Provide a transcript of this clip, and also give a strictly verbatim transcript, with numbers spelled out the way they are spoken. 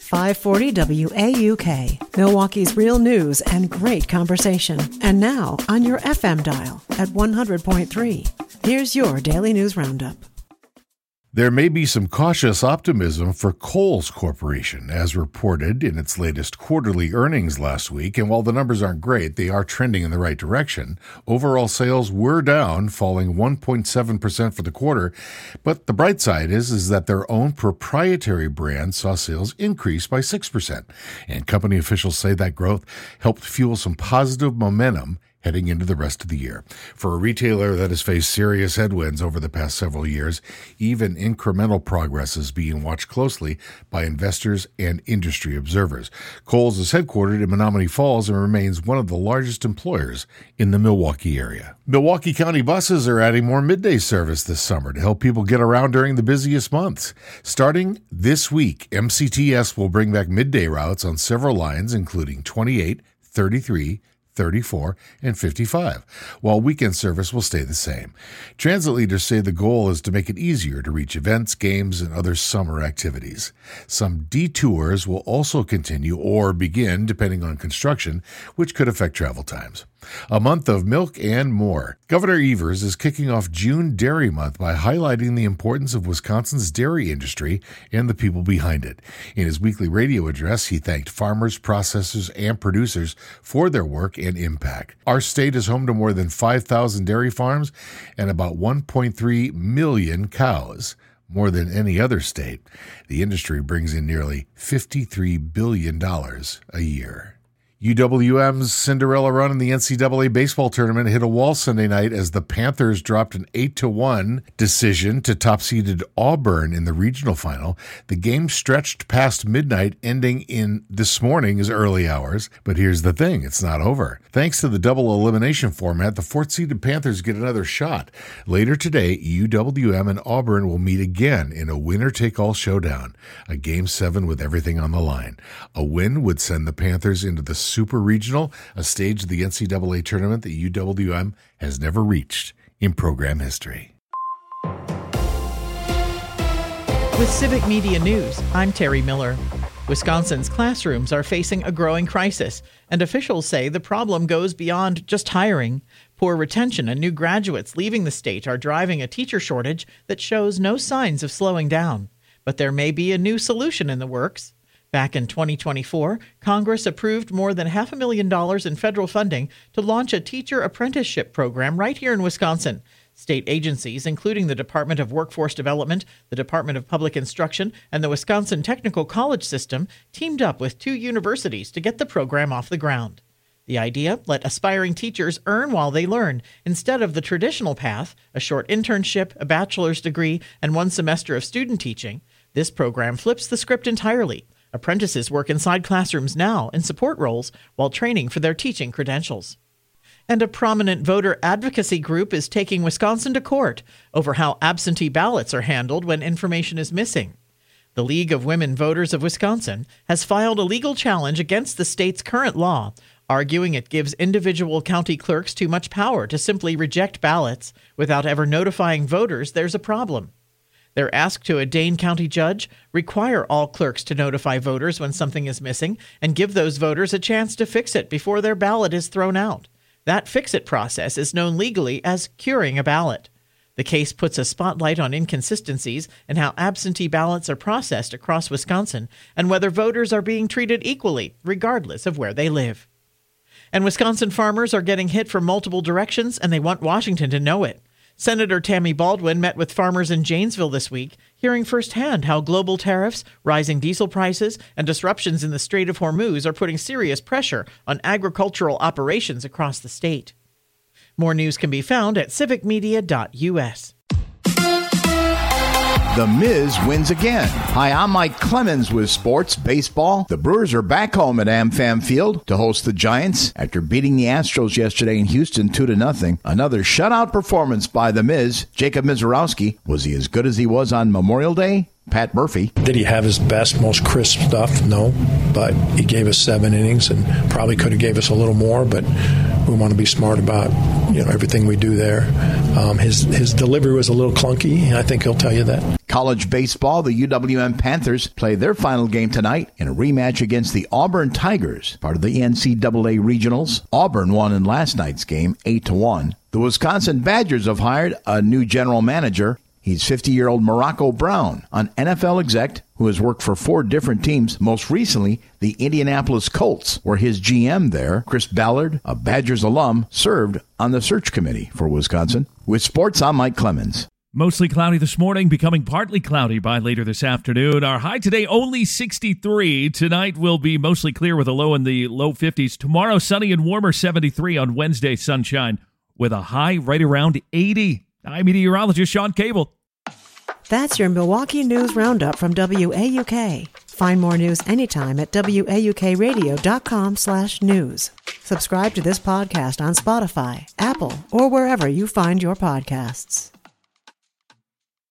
five forty W A U K, Milwaukee's real news and great conversation. And now on your F M dial at one hundred point three. Here's your Daily News Roundup. There may be some cautious optimism for Kohl's Corporation, as reported in its latest quarterly earnings last week. And while the numbers aren't great, they are trending in the right direction. Overall sales were down, falling one point seven percent for the quarter. But the bright side is, is that their own proprietary brand saw sales increase by six percent. And company officials say that growth helped fuel some positive momentum heading into the rest of the year. For a retailer that has faced serious headwinds over the past several years, even incremental progress is being watched closely by investors and industry observers. Kohl's is headquartered in Menomonee Falls and remains one of the largest employers in the Milwaukee area. Milwaukee County buses are adding more midday service this summer to help people get around during the busiest months. Starting this week, M C T S will bring back midday routes on several lines, including twenty-eight, thirty-three, thirty-four, and fifty-five, while weekend service will stay the same. Transit leaders say the goal is to make it easier to reach events, games, and other summer activities. Some detours will also continue or begin, depending on construction, which could affect travel times. A month of milk and more. Governor Evers is kicking off June Dairy Month by highlighting the importance of Wisconsin's dairy industry and the people behind it. In his weekly radio address, he thanked farmers, processors, and producers for their work and impact. Our state is home to more than five thousand dairy farms and about one point three million cows. More than any other state. The industry brings in nearly fifty-three billion dollars a year. U W M's Cinderella run in the N C double A baseball tournament hit a wall Sunday night as the Panthers dropped an eight to one decision to top-seeded Auburn in the regional final. The game stretched past midnight, ending in this morning's early hours. But here's the thing, it's not over. Thanks to the double elimination format, the fourth-seeded Panthers get another shot. Later today, U W M and Auburn will meet again in a winner-take-all showdown, a Game seven with everything on the line. A win would send the Panthers into the Super Regional, a stage of the N C double A tournament that U W M has never reached in program history. With Civic Media News, I'm Terry Miller. Wisconsin's classrooms are facing a growing crisis, and officials say the problem goes beyond just hiring. Poor retention and new graduates leaving the state are driving a teacher shortage that shows no signs of slowing down. But there may be a new solution in the works. Back in twenty twenty-four, Congress approved more than half a million dollars in federal funding to launch a teacher apprenticeship program right here in Wisconsin. State agencies, including the Department of Workforce Development, the Department of Public Instruction, and the Wisconsin Technical College System, teamed up with two universities to get the program off the ground. The idea? Let aspiring teachers earn while they learn, instead of the traditional path, a short internship, a bachelor's degree, and one semester of student teaching. This program flips the script entirely. Apprentices work inside classrooms now in support roles while training for their teaching credentials. And a prominent voter advocacy group is taking Wisconsin to court over how absentee ballots are handled when information is missing. The League of Women Voters of Wisconsin has filed a legal challenge against the state's current law, arguing it gives individual county clerks too much power to simply reject ballots without ever notifying voters there's a problem. They're asked to a Dane County judge require all clerks to notify voters when something is missing and give those voters a chance to fix it before their ballot is thrown out. That fix-it process is known legally as curing a ballot. The case puts a spotlight on inconsistencies in how absentee ballots are processed across Wisconsin and whether voters are being treated equally, regardless of where they live. And Wisconsin farmers are getting hit from multiple directions, and they want Washington to know it. Senator Tammy Baldwin met with farmers in Janesville this week, hearing firsthand how global tariffs, rising diesel prices, and disruptions in the Strait of Hormuz are putting serious pressure on agricultural operations across the state. More news can be found at civic media dot u s. The Miz wins again. Hi, I'm Mike Clemens with Sports Baseball. The Brewers are back home at AmFam Field to host the Giants after beating the Astros yesterday in Houston two to nothing. Another shutout performance by The Miz. Jacob Mizorowski. Was he as good as he was on Memorial Day? Pat Murphy. Did he have his best, most crisp stuff? No, but he gave us seven innings and probably could have gave us a little more, but we want to be smart about, you know, everything we do there. Um, his his delivery was a little clunky. I think he'll tell you that. College baseball, the U W M Panthers play their final game tonight in a rematch against the Auburn Tigers, part of the N C double A regionals. Auburn won in last night's game eight to one. The Wisconsin Badgers have hired a new general manager. He's fifty-year-old Morocco Brown, an N F L exec who has worked for four different teams, most recently the Indianapolis Colts, where his G M there, Chris Ballard, a Badgers alum, served on the search committee for Wisconsin. With sports, I'm Mike Clemens. Mostly cloudy this morning, becoming partly cloudy by later this afternoon. Our high today only sixty-three. Tonight will be mostly clear with a low in the low fifties. Tomorrow, sunny and warmer, seventy-three. On Wednesday, sunshine with a high right around eighty. I'm meteorologist Sean Cable. That's your Milwaukee News Roundup from W A U K. Find more news anytime at W A U K radio dot com slash news. Subscribe to this podcast on Spotify, Apple, or wherever you find your podcasts.